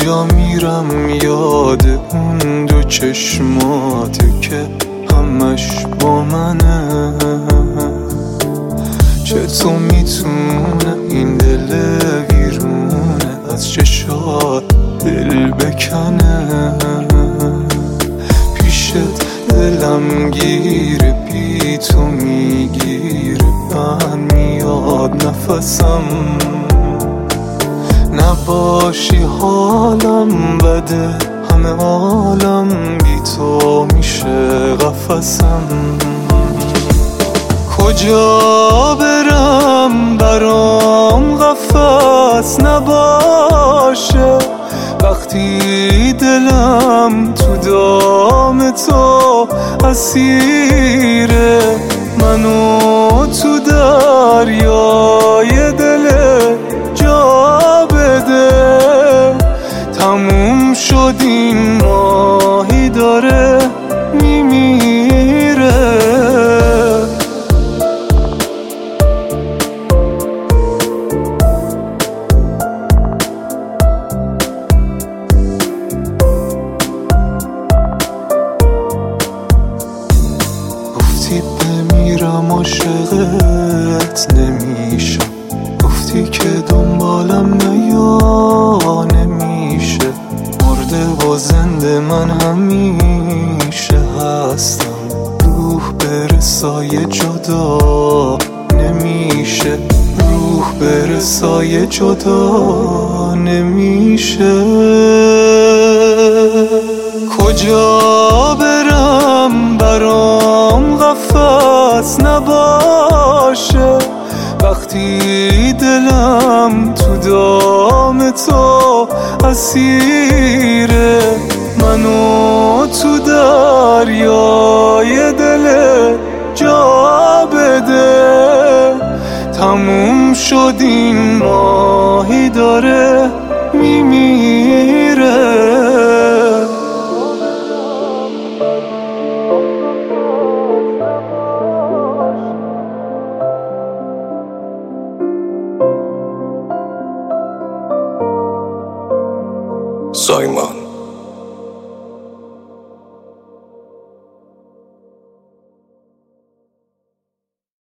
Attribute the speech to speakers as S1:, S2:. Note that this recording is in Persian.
S1: جا میرم یاد اون دو چشماته که همش با منه. چطور میتونه این دل ویرونه از چشات دل بکنه؟ پیشت دلم گیره، بی تو میگیره، من میاد نفسم. نباشی حالم بده، همه عالم بی تو میشه قفسم. کجا برم برام قفس نباشه وقتی دلم تو دام تو اسیره؟ منو تو دریای دل جا بده. تموم شد این ماهی داره میمیره. گفتی بمیرم عاشقت نمیشم، گفتی که دنبالم نیا نمیشه. مرده و زنده من همیشه هستم، روح برسای جدا نمیشه، روح برسای جدا نمیشه. کجا برم برام قفس نباشه وقتی دلم تو دام تو اسیره؟ منو تو دریای دل جا بده. تموم شد این ماهی داره میمیره.